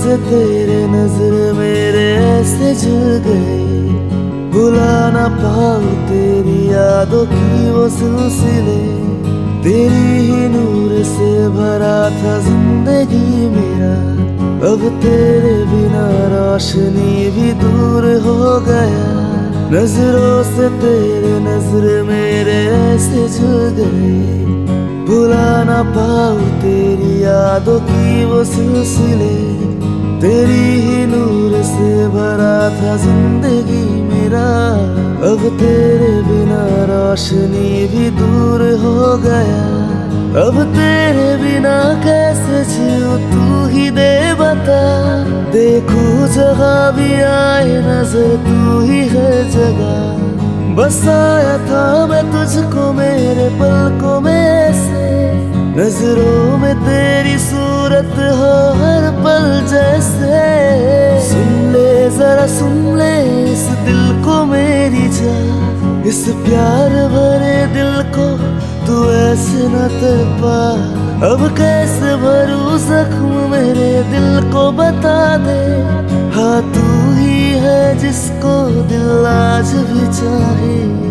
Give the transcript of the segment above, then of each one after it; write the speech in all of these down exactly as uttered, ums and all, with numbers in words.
से तेरे नजर मेरे ऐसे जुड़ गए, भुला ना पाऊं तेरी यादों की वो सिलसिले। तेरी ही नूर से भरा था जिंदगी मेरा, अब तेरे बिना रोशनी भी दूर हो गया। नजरों से तेरे नजर मेरे ऐसे जुड़ गए, भुला ना पाऊं तेरी यादों की वो सिलसिले। तेरी ही नूर से भरा था जिंदगी मेरा, अब तेरे बिना रोशनी भी दूर हो गया। अब तेरे बिना कैसे जीऊं तू ही दे बता, देखूं जगह भी आए नजर तू ही है जगह। बसाया था मैं तुझको मेरे पलकों में ऐसे, नजरों में तेरी सूरत हो हर पल जैसे। सुन ले जरा सुन ले इस दिल को मेरी जान, इस प्यार भरे दिल को तू ऐसे न तड़पा। अब कैसे भरूं जख्म मेरे दिल को बता दे, हाँ तू ही है जिसको दिल आज भी चाहे।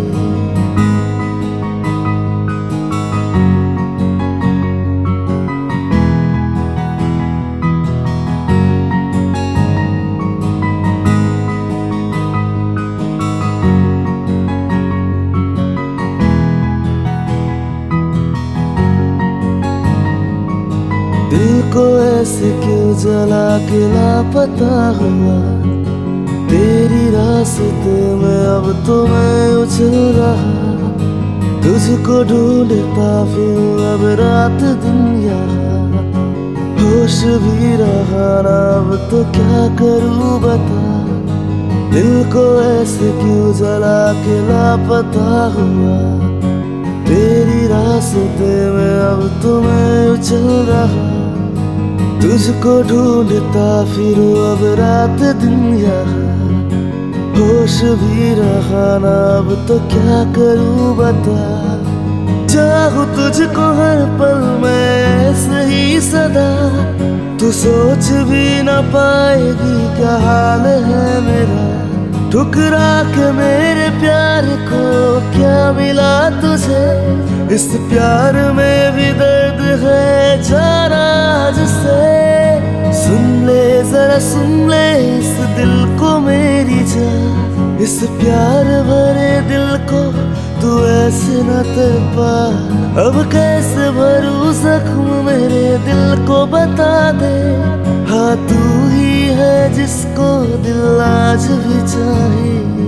दिल को ऐसे क्यों जला के लापता हुआ, तेरी रास्ते में अब तो मैं उछल रहा। तुझको ढूंढता फिर अब रात दिन यहाँ, होश भी रहा ना अब तो क्या करूं बता। दिल को ऐसे क्यों जला के लापता हुआ, तेरी रास्ते में अब तो मैं उछल रहा। तुझको ढूंढता फिर अब रात दिन यहाँ, होश भी रहा ना अब तो क्या करूं बता। चाहूं तुझको हर पल मैं ऐसे ही सदा, तू सोच भी ना पाएगी क्या हाल है मेरा। ठुकरा के मेरे प्यार को क्या मिला तुझे, इस प्यार में भी दर्द है जाना जिसे। सुन ले जरा सुन ले इस दिल को मेरी जान, इस प्यार भरे दिल को तू ऐसे न तड़पा। अब कैसे भरूं जख्म मेरे दिल को बता दे, हाँ तू ही है जिसको दिल आज भी चाहे।